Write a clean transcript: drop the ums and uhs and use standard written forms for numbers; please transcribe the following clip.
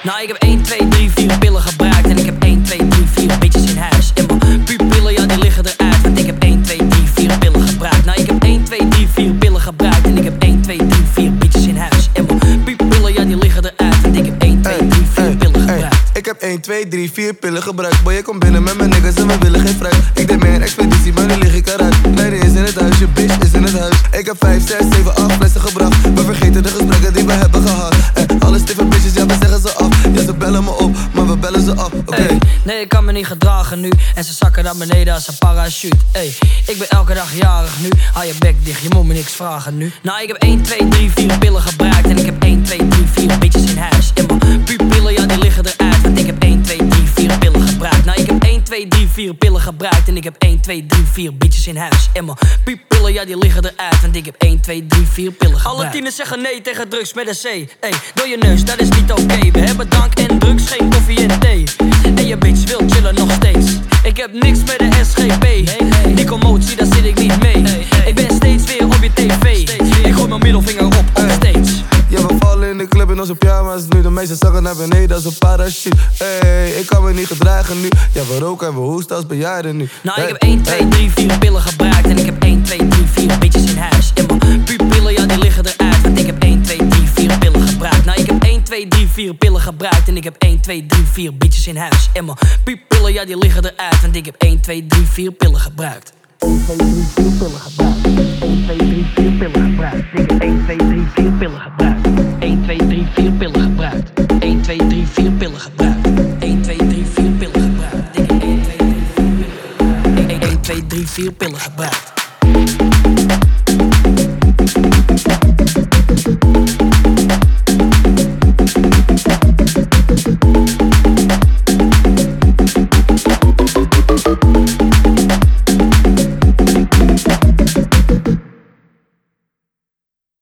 Nou, ik heb 1, 2, 3, 4 pillen gebruikt. En ik heb 1, 2, 3, 4 bitches in huis. En mijn pupillen, ja, die liggen eruit. Want ik heb 1, 2, 3, 4 pillen gebruikt. Nou, ik heb 1, 2, 3, 4 pillen gebruikt. En ik heb 1, 2, 3, 4 bitches in huis. En mijn pupillen, ja, die liggen eruit. Want ik heb 1, 2, 3, 4 pillen gebruikt. Ik heb 1, 2, 3, 4 pillen gebruikt. Boy, ik kom binnen met mijn niggas en we willen geen fruit. Ik deed meer een expeditie, maar nu lig ik eruit. Leiden is in het huis, je bitch is in het huis. Ik heb 5, 6, 7, 8 flessen gebracht. We vergeten de gesprekken die we hebben gehad. Alle stiffe bitches, ja, we zeggen ze af. Ja, ze bellen me op, maar we bellen ze af. Hey, nee, ik kan me niet gedragen nu. En ze zakken naar beneden als een parachute. Hey, ik ben elke dag jarig nu. Hou je bek dicht, je moet me niks vragen nu. Nou, ik heb 1, 2, 3, 4 pillen gebruikt. En ik heb 1, 2, 3, 4 bitches in huis. En mijn pupillen, ja, die liggen eruit. Want ik heb 1, 2, 3, 4 pillen gebruikt. Nou, ik heb 1, 2, 3, 4 pillen gebruikt. En ik heb 1, 2, 3, 4 bitches in huis. En mijn pupillen, ja, die liggen eruit. Want ik heb 1, 2, 3, 4 pillen gebruikt. Alle tieners zeggen nee tegen drugs met een C. Hey, door je neus, dat is niet oké. We hebben drank en drugs, geen koffie en thee. En je bitch wil chillen nog steeds. Ik heb niks met de SGP. Die commotie, daar zit ik niet mee. Ik ben steeds weer op je tv. Ik gooi mijn middelvinger op stage. Ja, we vallen in de club in onze pyjama's nu. De meeste zakken naar beneden als een parachute. Hey, ik kan me niet gedragen nu. Ja, we roken en we hoesten als bejaarden nu. Nou, ik heb 1, 2, 3, 4 pillen gebruikt. En ik heb 1, 2, 3, 4 bitches in huis. En mijn pupillen, ja, die liggen eruit. Want ik heb 1, 2, 3, 4 pillen gebruikt. Nou, ik heb 1, 2, 3, 4 pillen gebruikt. En ik heb 1, 2, 3, 4 bitches in huis. En mijn pupillen, ja, die liggen eruit. Want ik heb 1, 2, 3, 4 pillen gebruikt. 1, 2, 3, 4 pillen gebruikt. 1, 2, 3, 4 pillen gebruikt. Ik heb 1, 2, 3, 4 pillen gebruikt. 1, 2, 3, 4 pillen gebruikt. 1, 2, 3, 4 pillen gebruikt. 1, 2, 3, 4 pillen gebruikt. Ik heb 1, 2, 3, 4 pillen gebruikt. 1, 2, 3, 4 pillen gebruikt.